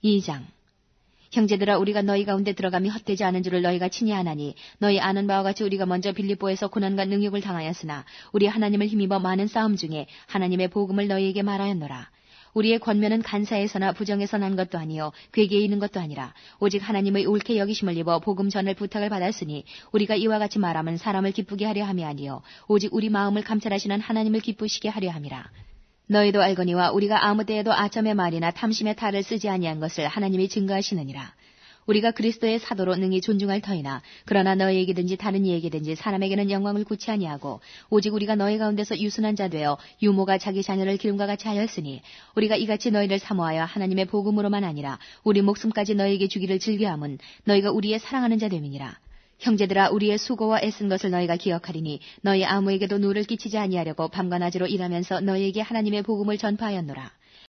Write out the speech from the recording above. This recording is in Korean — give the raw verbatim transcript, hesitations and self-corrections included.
이 장. 형제들아, 우리가 너희 가운데 들어감이 헛되지 않은 줄을 너희가 친히 아나니 너희 아는 바와 같이 우리가 먼저 빌립보에서 고난과 능욕을 당하였으나 우리 하나님을 힘입어 많은 싸움 중에 하나님의 복음을 너희에게 말하였노라. 우리의 권면은 간사에서나 부정에서 난 것도 아니요 괴계에 있는 것도 아니라 오직 하나님의 옳게 여기심을 입어 복음 전을 부탁을 받았으니 우리가 이와 같이 말하면 사람을 기쁘게 하려 함이 아니요 오직 우리 마음을 감찰하시는 하나님을 기쁘시게 하려 함이라. 너희도 알거니와 우리가 아무 때에도 아첨의 말이나 탐심의 탈을 쓰지 아니한 것을 하나님이 증거하시느니라. 우리가 그리스도의 사도로 능히 존중할 터이나 그러나 너희에게든지 다른 이에게든지 사람에게는 영광을 구치 아니하고 오직 우리가 너희 가운데서 유순한 자 되어 유모가 자기 자녀를 기름과 같이 하였으니 우리가 이같이 너희를 사모하여 하나님의 복음으로만 아니라 우리 목숨까지 너희에게 주기를 즐겨함은 너희가 우리의 사랑하는 자 됨이니라. 형제들아, 우리의 수고와 애쓴 것을 너희가 기억하리니 너희 아무에게도 누를 끼치지 아니하려고 밤과 낮으로 일하면서 너희에게 하나님의 복음을 전파하였노라.